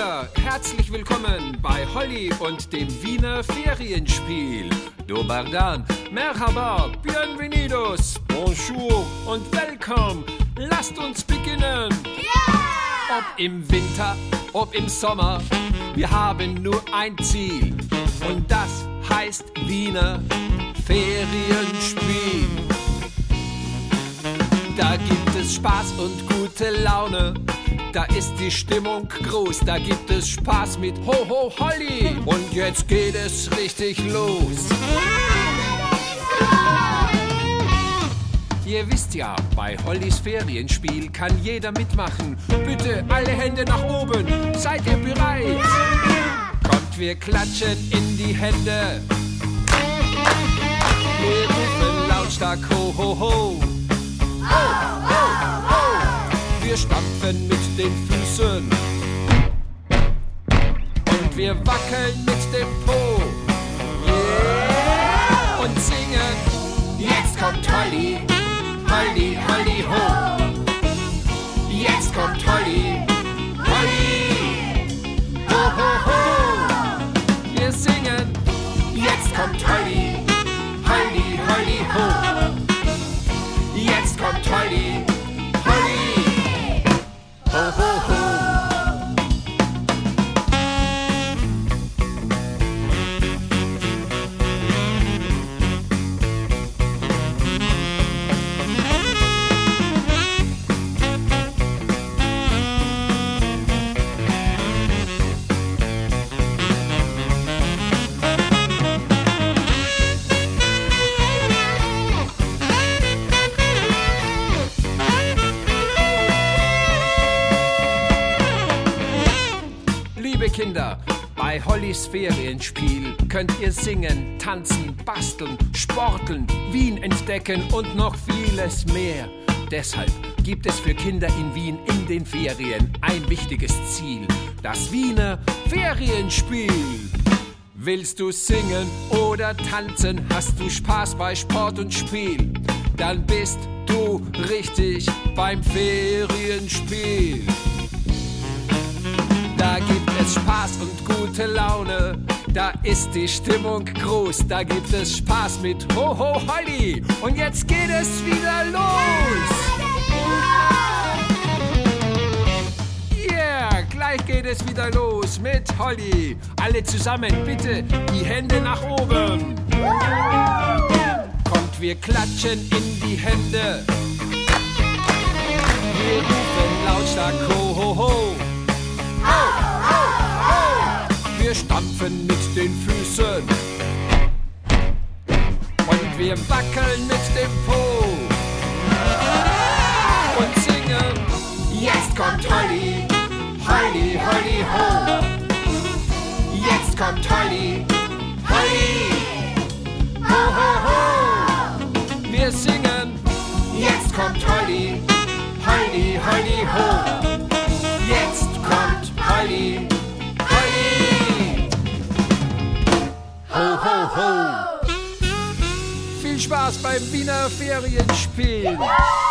Kinder, herzlich willkommen bei Holly und dem Wiener Ferienspiel. Dobar dan, merhaba, bienvenidos, bonjour und welcome. Lasst uns beginnen. Ja! Ob im Winter, ob im Sommer, wir haben nur ein Ziel. Und das heißt Wiener Ferienspiel. Da gibt es Spaß und gute Laune. Da ist die Stimmung groß, da gibt es Spaß mit Ho Ho Holly. Und jetzt geht es richtig los. Ihr wisst ja, bei Hollys Ferienspiel kann jeder mitmachen. Bitte alle Hände nach oben, seid ihr bereit? Ja! Kommt, wir klatschen in die Hände. Wir rufen lautstark Ho Ho Ho. Ho, ho, ho. Wir stampfen mit den Füßen und wir wackeln mit dem Po. Yeah! Und singen, jetzt kommt Holly, Holly, Holly, ho. Jetzt kommt Holly, Holly, ho, ho, ho. Wir singen, jetzt kommt Holly, Holly, Holly, ho. Jetzt kommt Holly, Holly, ho, ho, ho. Liebe Kinder, bei Hollys Ferienspiel könnt ihr singen, tanzen, basteln, sporteln, Wien entdecken und noch vieles mehr. Deshalb gibt es für Kinder in Wien in den Ferien ein wichtiges Ziel: das Wiener Ferienspiel. Willst du singen oder tanzen? Hast du Spaß bei Sport und Spiel? Dann bist du richtig beim Ferienspiel. Da gibt es Spaß und gute Laune, da ist die Stimmung groß, da gibt es Spaß mit Ho Ho Holly. Und jetzt geht es wieder los. Yeah, gleich geht es wieder los mit Holly. Alle zusammen, bitte die Hände nach oben. Kommt, wir klatschen in die Hände. Wir rufen lautstark Ho Ho Ho. Ho, ho, ho. Wir stampfen mit den Füßen und wir wackeln mit dem Po und singen, jetzt kommt Holly, Holly, Holly, ho. Jetzt kommt Holly, Holly, ho, ho, ho. Wir singen, jetzt kommt Holly, Holly, Holly, ho. Jetzt kommt Holly, Holly, ho, ho, ho. Viel Spaß beim Wiener Ferienspiel.